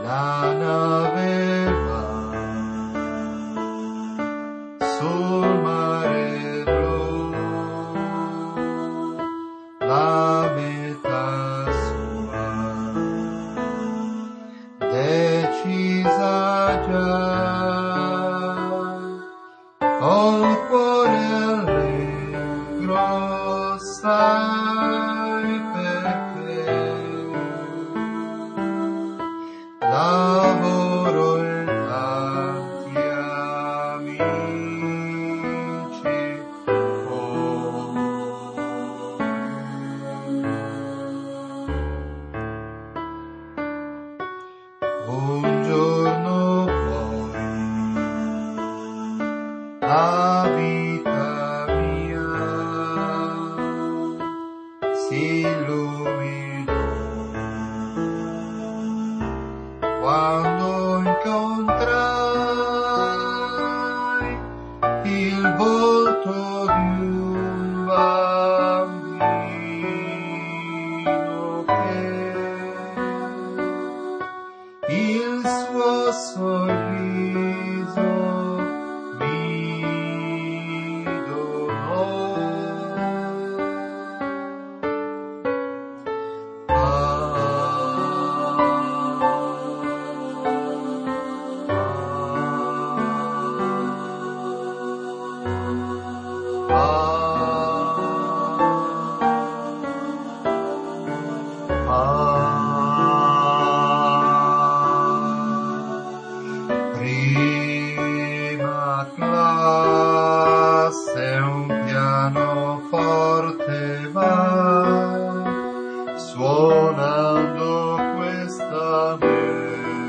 la nave va sul mare blu, la meta sua decisa già, col cuore allegro sai perché lavoro in tanti amici un giorno poi la vita mia si illuminò quando incontrai il volto di un bambino che il suo sorriso mi donò. Prima classe un pianoforte va suonando questa melodica